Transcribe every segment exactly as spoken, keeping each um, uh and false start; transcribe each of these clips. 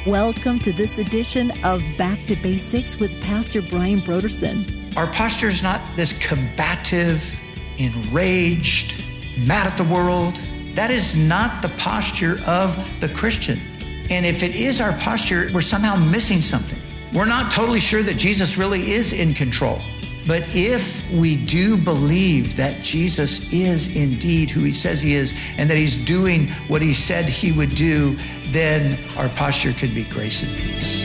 Welcome to this edition of Back to Basics with Pastor Brian Brodersen. Our posture is not this combative, enraged, mad at the world. That is not the posture of the Christian. And if it is our posture, we're somehow missing something. We're not totally sure that Jesus really is in control. But if we do believe that Jesus is indeed who he says he is, and that he's doing what he said he would do, then our posture could be grace and peace.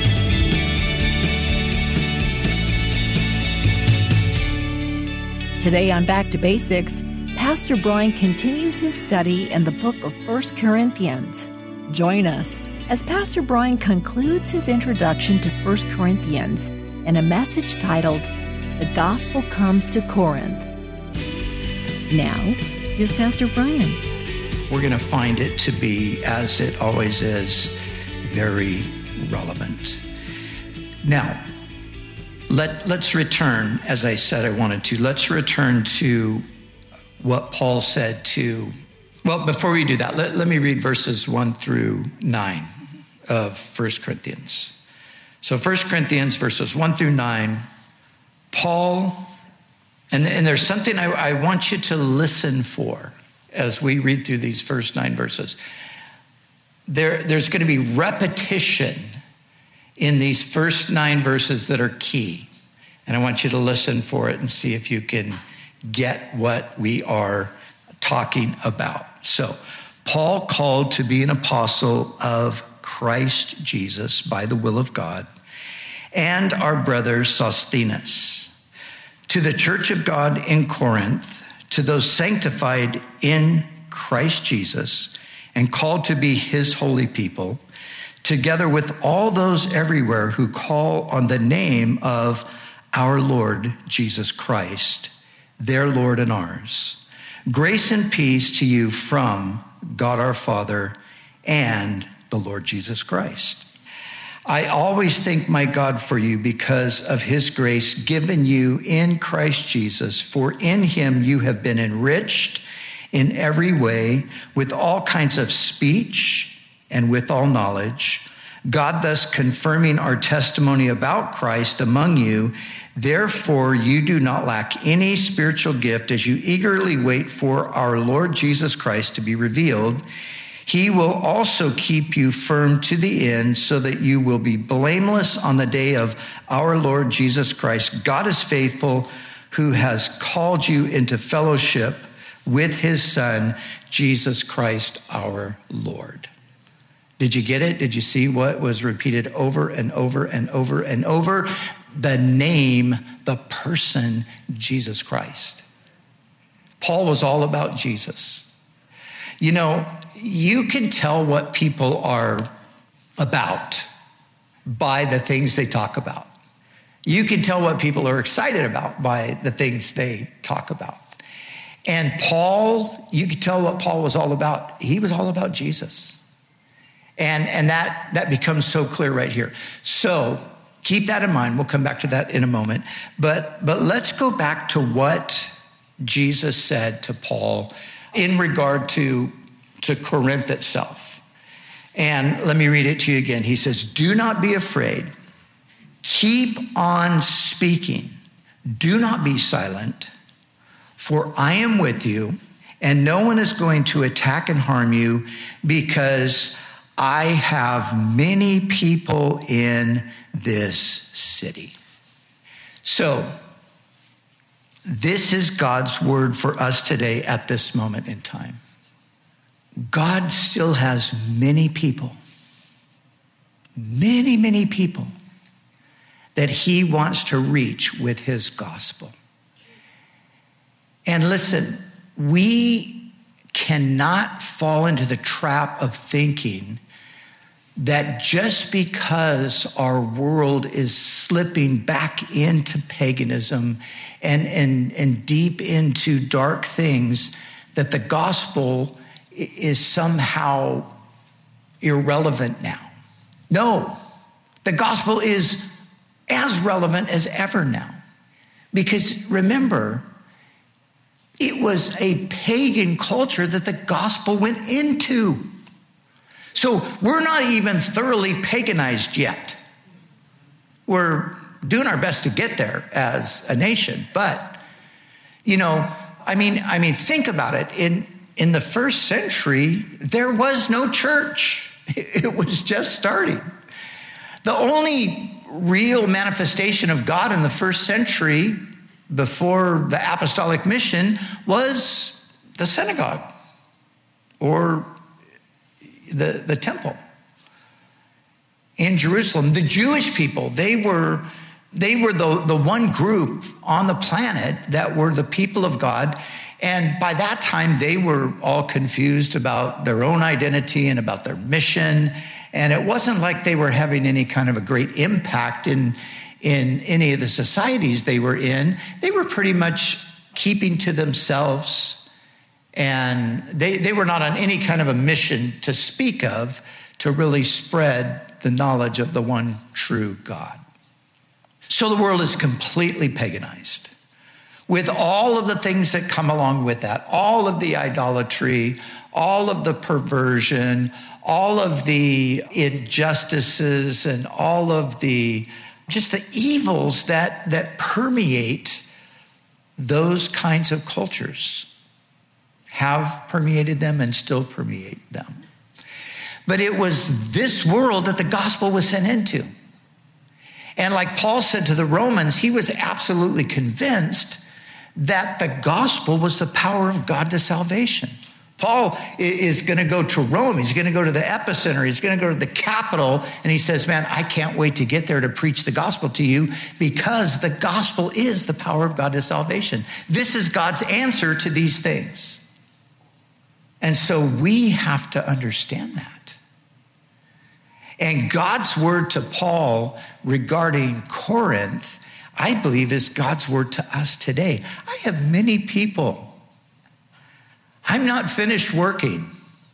Today on Back to Basics, Pastor Brian continues his study in the book of First Corinthians. Join us as Pastor Brian concludes his introduction to First Corinthians in a message titled, The Gospel Comes to Corinth. Now, here's Pastor Brian. We're going to find it to be, as it always is, very relevant. Now, let, let's return, as I said I wanted to, let's return to what Paul said to, well, before we do that, let, let me read verses one through nine of First Corinthians. So First Corinthians verses one through nine, Paul, and, and there's something I, I want you to listen for as we read through these first nine verses. There, there's going to be repetition in these first nine verses that are key. And I want you to listen for it and see if you can get what we are talking about. So, Paul, called to be an apostle of Christ Jesus by the will of God, and our brother Sosthenes, to the church of God in Corinth, to those sanctified in Christ Jesus and called to be his holy people, together with all those everywhere who call on the name of our Lord Jesus Christ, their Lord and ours. Grace and peace to you from God our Father and the Lord Jesus Christ. I always thank my God for you because of his grace given you in Christ Jesus. For in him you have been enriched in every way with all kinds of speech and with all knowledge, God thus confirming our testimony about Christ among you. Therefore, you do not lack any spiritual gift as you eagerly wait for our Lord Jesus Christ to be revealed. He will also keep you firm to the end so that you will be blameless on the day of our Lord Jesus Christ. God is faithful, who has called you into fellowship with his Son, Jesus Christ, our Lord. Did you get it? Did you see what was repeated over and over and over and over? The name, the person, Jesus Christ. Paul was all about Jesus. You know, you can tell what people are about by the things they talk about. You can tell what people are excited about by the things they talk about. And Paul, you could tell what Paul was all about. He was all about Jesus. And, and that, that becomes so clear right here. So keep that in mind. We'll come back to that in a moment. But, but let's go back to what Jesus said to Paul in regard to, to Corinth itself. And let me read it to you again. He says, do not be afraid. Keep on speaking. Do not be silent, for I am with you, and no one is going to attack and harm you, because I have many people in this city. So, this is God's word for us today at this moment in time. God still has many people, many, many people that he wants to reach with his gospel. And listen, we cannot fall into the trap of thinking that just because our world is slipping back into paganism and, and, and deep into dark things, that the gospel is somehow irrelevant now. No, the gospel is as relevant as ever now. Because remember, it was a pagan culture that the gospel went into. So we're not even thoroughly paganized yet. We're doing our best to get there as a nation. But, you know, I mean, I mean, think about it. In, in the first century, there was no church. It was just starting. The only real manifestation of God in the first century before the apostolic mission was the synagogue or the, the temple in Jerusalem. The Jewish people, they were, they were the, the one group on the planet that were the people of God. And by that time, they were all confused about their own identity and about their mission. And it wasn't like they were having any kind of a great impact in, in any of the societies they were in. They were pretty much keeping to themselves, and they, they were not on any kind of a mission to speak of to really spread the knowledge of the one true God. So the world is completely paganized with all of the things that come along with that, all of the idolatry, all of the perversion, all of the injustices, and all of the just the evils that, that permeate those kinds of cultures, have permeated them and still permeate them. But it was this world that the gospel was sent into. And like Paul said to the Romans, he was absolutely convinced that the gospel was the power of God to salvation. Paul is going to go to Rome. He's going to go to the epicenter. He's going to go to the capital. And he says, man, I can't wait to get there to preach the gospel to you, because the gospel is the power of God to salvation. This is God's answer to these things. And so we have to understand that. And God's word to Paul regarding Corinth, I believe, is God's word to us today. I have many people. I'm not finished working.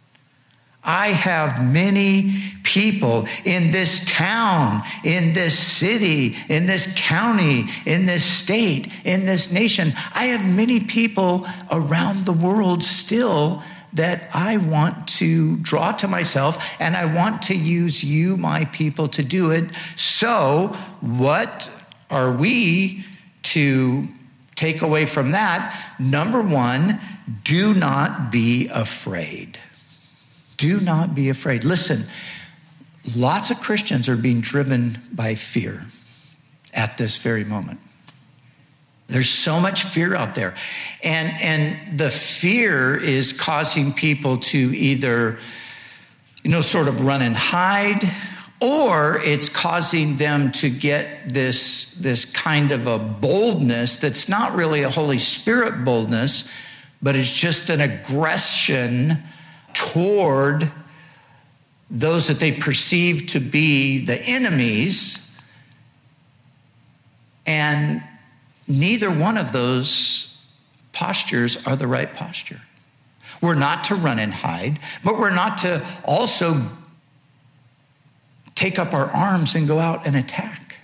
I have many people in this town, in this city, in this county, in this state, in this nation. I have many people around the world still that I want to draw to myself, and I want to use you, my people, to do it. So what are we to take away from that? Number one, do not be afraid. Do not be afraid. Listen, lots of Christians are being driven by fear at this very moment. There's so much fear out there. And, and the fear is causing people to either, you know, sort of run and hide, or it's causing them to get this, this kind of a boldness that's not really a Holy Spirit boldness, but it's just an aggression toward those that they perceive to be the enemies. And neither one of those postures are the right posture. We're not to run and hide, but we're not to also take up our arms and go out and attack.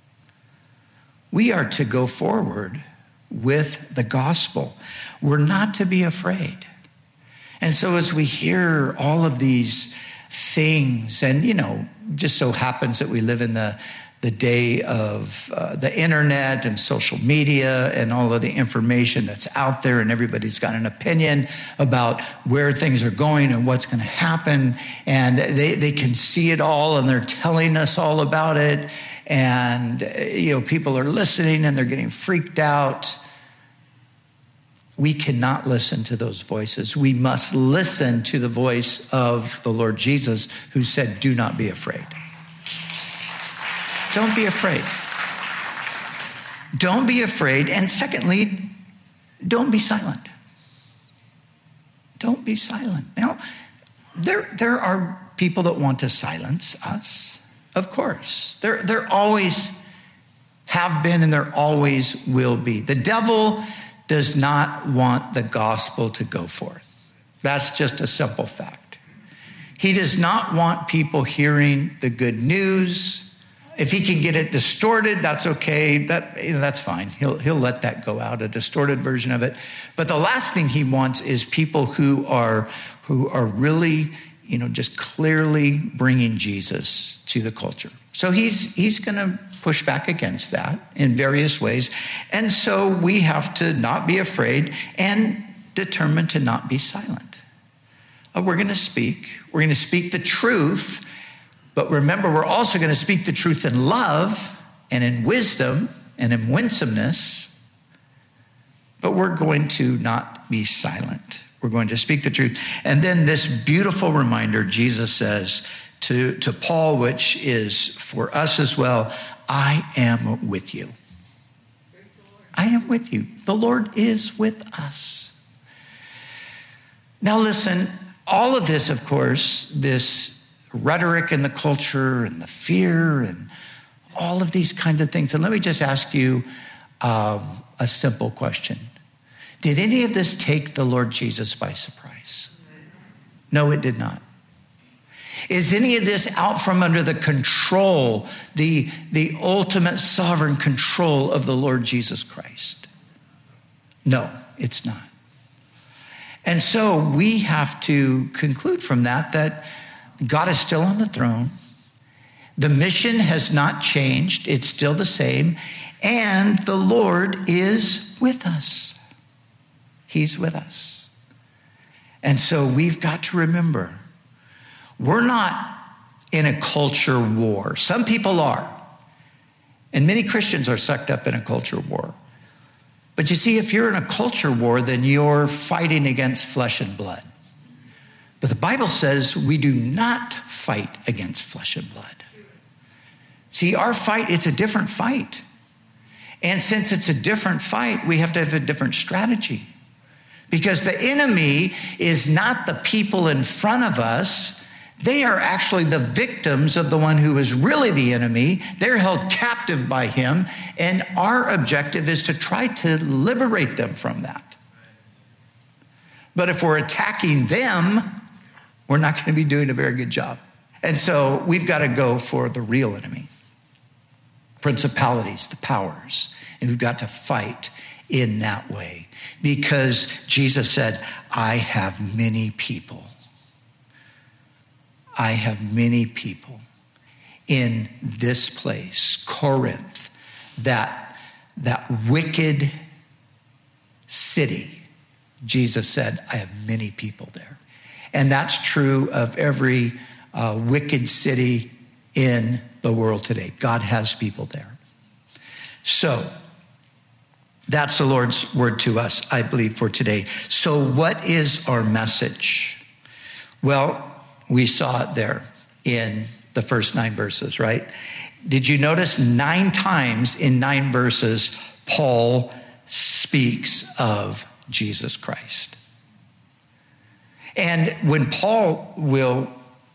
We are to go forward with the gospel. We're not to be afraid. And so as we hear all of these things, and, you know, just so happens that we live in the, the day of uh, the internet and social media and all of the information that's out there, and everybody's got an opinion about where things are going and what's going to happen. And they, they can see it all, and they're telling us all about it. And, you know, people are listening and they're getting freaked out. We cannot listen to those voices. We must listen to the voice of the Lord Jesus, who said, do not be afraid. Don't be afraid. Don't be afraid. And secondly, don't be silent. Don't be silent. Now, there, there are people that want to silence us, of course. There, there always have been, and there always will be. The devil does not want the gospel to go forth. That's just a simple fact. He does not want people hearing the good news. If he can get it distorted, that's okay. That, you know, that's fine. He'll, he'll let that go out, a distorted version of it. But the last thing he wants is people who are, who are really you know, just clearly bringing Jesus to the culture. So he's he's going to push back against that in various ways. And so we have to not be afraid and determined to not be silent. Uh, we're going to speak. We're going to speak the truth. But remember, we're also going to speak the truth in love and in wisdom and in winsomeness. But we're going to not be silent. We're going to speak the truth. And then this beautiful reminder, Jesus says to, to Paul, which is for us as well, I am with you. I am with you. The Lord is with us. Now listen, all of this, of course, this rhetoric in the culture and the fear and all of these kinds of things. And let me just ask you um, a simple question. Did any of this take the Lord Jesus by surprise? No, it did not. Is any of this out from under the control, the, the ultimate sovereign control of the Lord Jesus Christ? No, it's not. And so we have to conclude from that that God is still on the throne. The mission has not changed. It's still the same. And the Lord is with us. He's with us. And so we've got to remember, we're not in a culture war. Some people are. And many Christians are sucked up in a culture war. But you see, if you're in a culture war, then you're fighting against flesh and blood. But the Bible says we do not fight against flesh and blood. See, our fight, it's a different fight. And since it's a different fight, we have to have a different strategy. Because the enemy is not the people in front of us. They are actually the victims of the one who is really the enemy. They're held captive by him. And our objective is to try to liberate them from that. But if we're attacking them, we're not going to be doing a very good job. And so we've got to go for the real enemy. Principalities, the powers. And we've got to fight in that way. Because Jesus said, I have many people. I have many people in this place, Corinth, that, that wicked city. Jesus said, I have many people there. And that's true of every uh, wicked city in the world today. God has people there. So that's the Lord's word to us, I believe, for today. So what is our message? Well, we saw it there in the first nine verses, right? Did you notice nine times in nine verses, Paul speaks of Jesus Christ? And when Paul will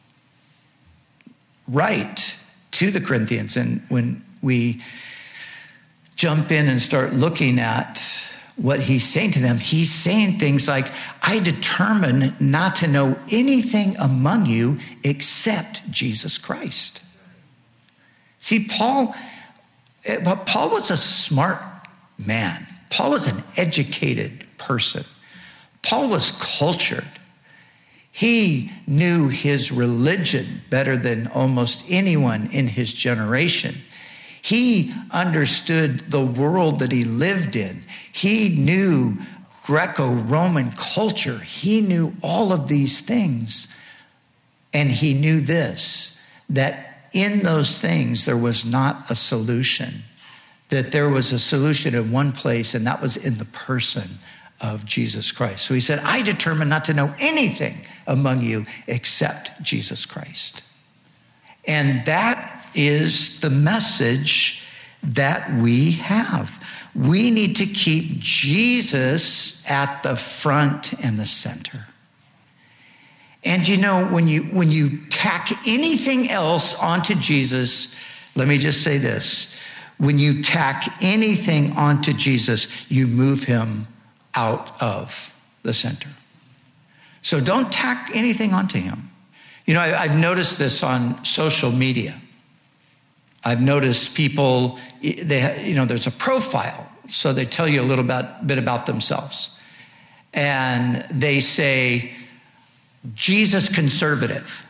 write to the Corinthians, and when we jump in and start looking at what he's saying to them, he's saying things like, I determine not to know anything among you except Jesus Christ. See, Paul, Paul was a smart man. Paul was an educated person. Paul was cultured. He knew his religion better than almost anyone in his generation. He understood the world that he lived in. He knew Greco-Roman culture. He knew all of these things. And he knew this, that in those things there was not a solution, that there was a solution in one place, and that was in the person of Jesus Christ. So he said, I determined not to know anything among you except Jesus Christ. And that is the message that we have. We need to keep Jesus at the front and the center. And you know, when you when you tack anything else onto Jesus, let me just say this. When you tack anything onto Jesus, you move him out of the center. So don't tack anything onto him. You know, I, I've noticed this on social media. I've noticed people, they, you know, there's a profile. So they tell you a little bit, bit about themselves. And they say, Jesus conservative.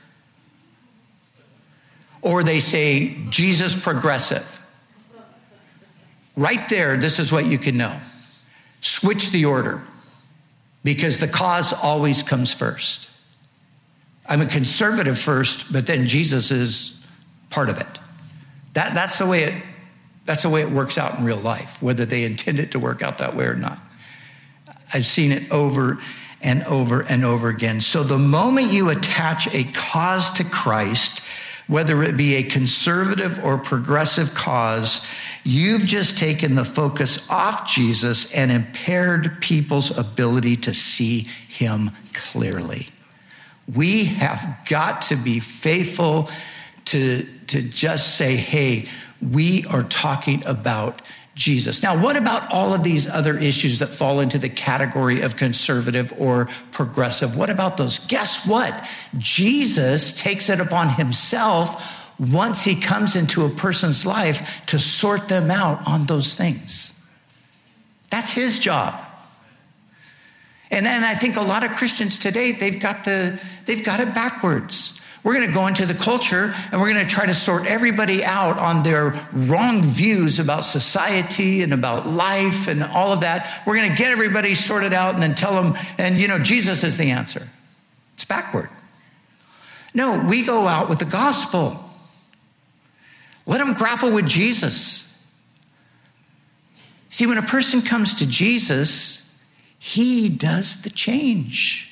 Or they say Jesus progressive. Right there, this is what you can know. Switch the order, because the cause always comes first. I'm a conservative first, but then Jesus is part of it. That, that's the way it, that's the way it works out in real life, whether they intend it to work out that way or not. I've seen it over and over and over again. So the moment you attach a cause to Christ, whether it be a conservative or progressive cause, you've just taken the focus off Jesus and impaired people's ability to see him clearly. We have got to be faithful to, to just say, hey, we are talking about Jesus. Now, what about all of these other issues that fall into the category of conservative or progressive? What about those? Guess what? Jesus takes it upon himself once he comes into a person's life to sort them out on those things. That's his job. And, and I think a lot of Christians today, they've got the they've got it backwards. We're going to go into the culture and we're going to try to sort everybody out on their wrong views about society and about life and all of that. We're going to get everybody sorted out and then tell them, and you know, Jesus is the answer. It's backward. No, we go out with the gospel. Let them grapple with Jesus. See, when a person comes to Jesus, he does the change.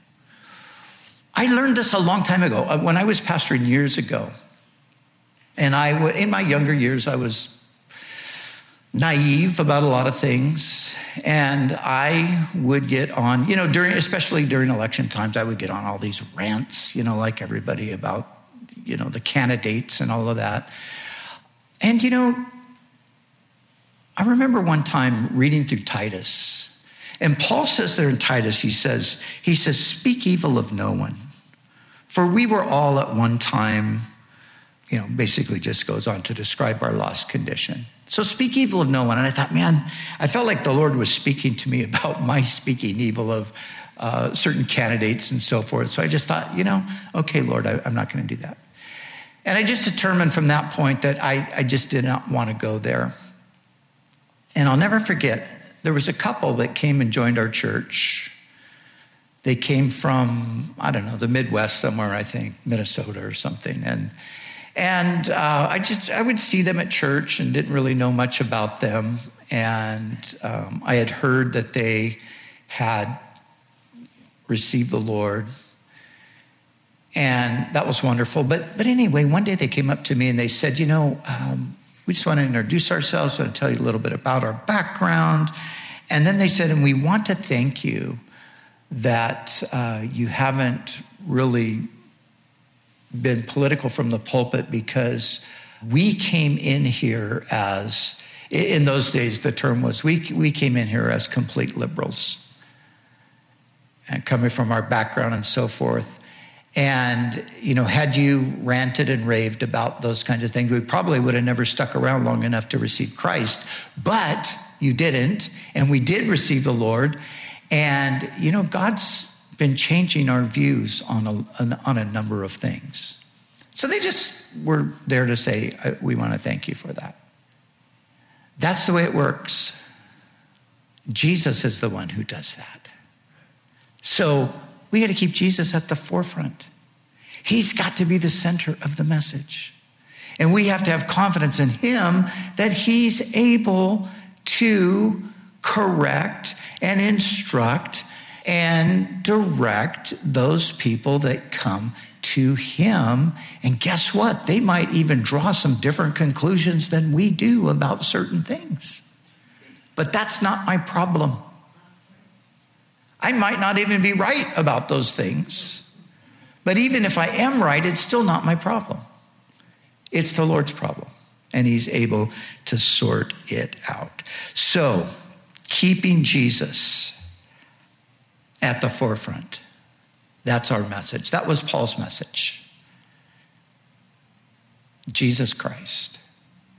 I learned this a long time ago when I was pastoring years ago. And I, in my younger years, I was naive about a lot of things. And I would get on, you know, during, especially during election times, I would get on all these rants, you know, like everybody about, you know, the candidates and all of that. And, you know, I remember one time reading through Titus. And Paul says there in Titus, he says, he says, speak evil of no one. For we were all at one time, you know, basically just goes on to describe our lost condition. So speak evil of no one. And I thought, man, I felt like the Lord was speaking to me about my speaking evil of uh, certain candidates and so forth. So I just thought, you know, okay, Lord, I, I'm not going to do that. And I just determined from that point that I, I just did not want to go there. And I'll never forget, there was a couple that came and joined our church. They came from, I don't know, the Midwest somewhere, I think, Minnesota or something. And and uh, I just, I would see them at church and didn't really know much about them. And um, I had heard that they had received the Lord. And that was wonderful. But but anyway, one day they came up to me and they said, you know, um, we just want to introduce ourselves. I want to tell you a little bit about our background. And then they said, and we want to thank you that uh, you haven't really been political from the pulpit, because we came in here as, in those days, the term was, we, we came in here as complete liberals, and coming from our background and so forth. And, you know, had you ranted and raved about those kinds of things, we probably would have never stuck around long enough to receive Christ. But you didn't, and we did receive the Lord. And, you know, God's been changing our views on a, on a number of things. So they just were there to say, we want to thank you for that. That's the way it works. Jesus is the one who does that. So we got to keep Jesus at the forefront. He's got to be the center of the message. And we have to have confidence in him that he's able to correct and instruct and direct those people that come to him. And guess what? They might even draw some different conclusions than we do about certain things. But that's not my problem. I might not even be right about those things. But even if I am right, it's still not my problem. It's the Lord's problem. And he's able to sort it out. So, keeping Jesus at the forefront. That's our message. That was Paul's message. Jesus Christ.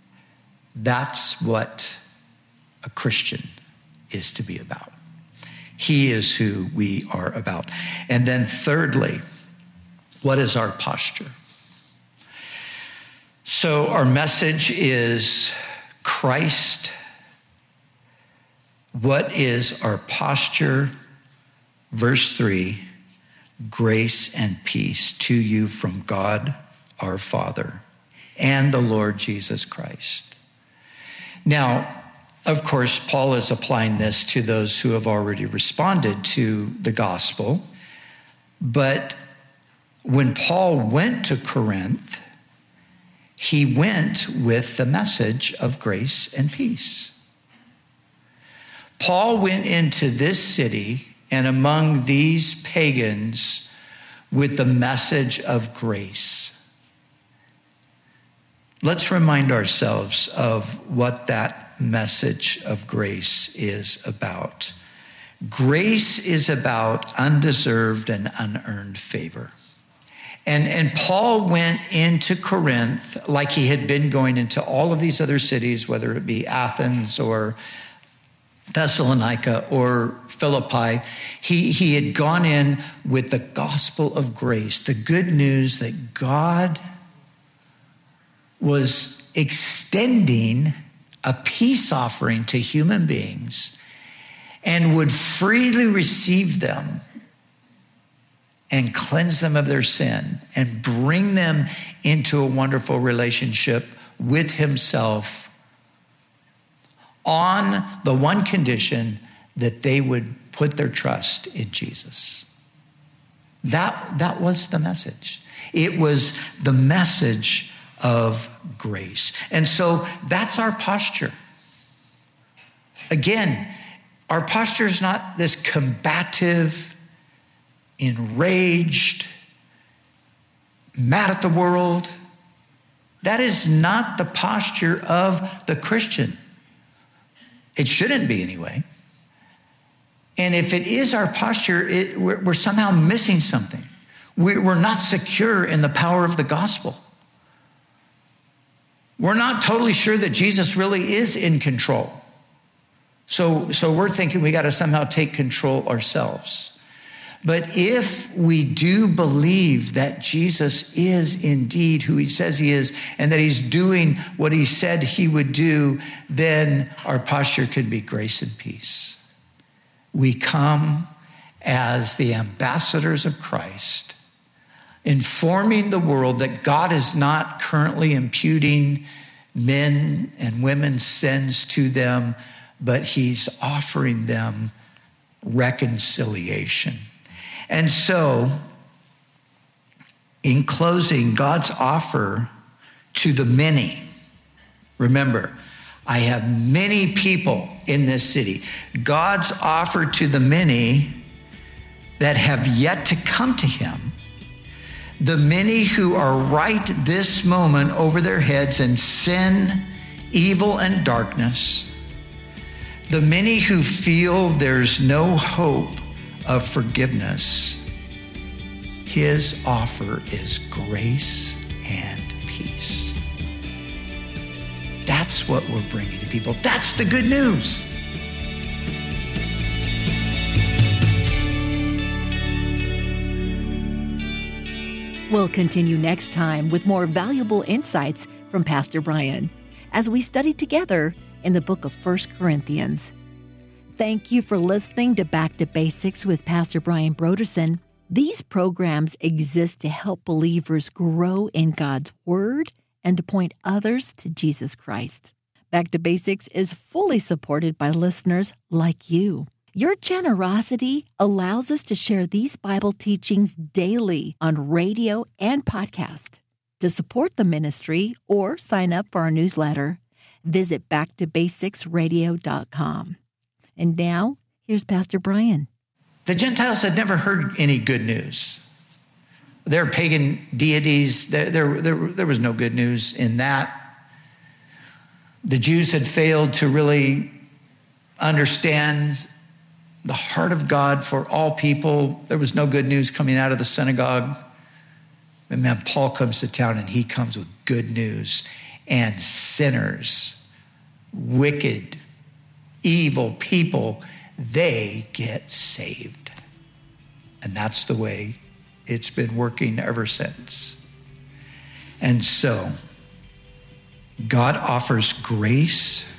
That's what a Christian is to be about. He is who we are about. And then thirdly, what is our posture? So our message is Christ. What is our posture? Verse three, grace and peace to you from God our Father and the Lord Jesus Christ. Now, of course, Paul is applying this to those who have already responded to the gospel. But when Paul went to Corinth, he went with the message of grace and peace. Paul went into this city and among these pagans with the message of grace. Let's remind ourselves of what that message of grace is about. Grace is about undeserved and unearned favor. And, and Paul went into Corinth like he had been going into all of these other cities, whether it be Athens or Thessalonica or Philippi. He, he had gone in with the gospel of grace, the good news that God was extending a peace offering to human beings and would freely receive them and cleanse them of their sin and bring them into a wonderful relationship with himself on the one condition that they would put their trust in Jesus. That, that was the message. It was the message of grace. And so that's our posture. Again, our posture is not this combative, enraged, mad at the world. That is not the posture of the Christian. It shouldn't be anyway. And if it is our posture, it, we're, we're somehow missing something. We're, we're not secure in the power of the gospel. We're not totally sure that Jesus really is in control. So, so we're thinking we got to somehow take control ourselves. But if we do believe that Jesus is indeed who he says he is and that he's doing what he said he would do, then our posture can be grace and peace. We come as the ambassadors of Christ, informing the world that God is not currently imputing men and women's sins to them, but he's offering them reconciliation. And so, in closing, God's offer to the many. Remember, I have many people in this city. God's offer to the many that have yet to come to him. The many who are right this moment over their heads in sin, evil, and darkness. The many who feel there's no hope of forgiveness. His offer is grace and peace. That's what we're bringing to people. That's the good news. We'll continue next time with more valuable insights from Pastor Brian as we study together in the book of First Corinthians. Thank you for listening to Back to Basics with Pastor Brian Brodersen. These programs exist to help believers grow in God's Word and to point others to Jesus Christ. Back to Basics is fully supported by listeners like you. Your generosity allows us to share these Bible teachings daily on radio and podcast. To support the ministry or sign up for our newsletter, visit back to basics radio dot com. And now, here's Pastor Brian. The Gentiles had never heard any good news. Their pagan deities, there, there, there, there was no good news in that. The Jews had failed to really understand the heart of God for all people. There was no good news coming out of the synagogue. And man, Paul comes to town and he comes with good news. And sinners, wicked, evil people, they get saved. And that's the way it's been working ever since. And so, God offers grace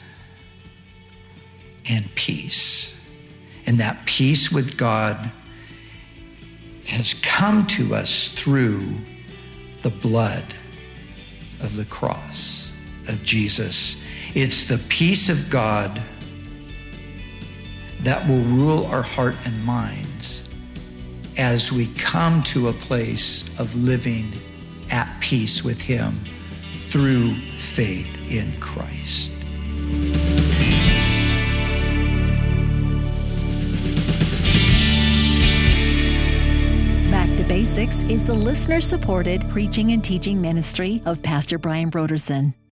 and peace. And that peace with God has come to us through the blood of the cross of Jesus. It's the peace of God that will rule our heart and minds as we come to a place of living at peace with Him through faith in Christ. Back to Basics is the listener-supported preaching and teaching ministry of Pastor Brian Brodersen.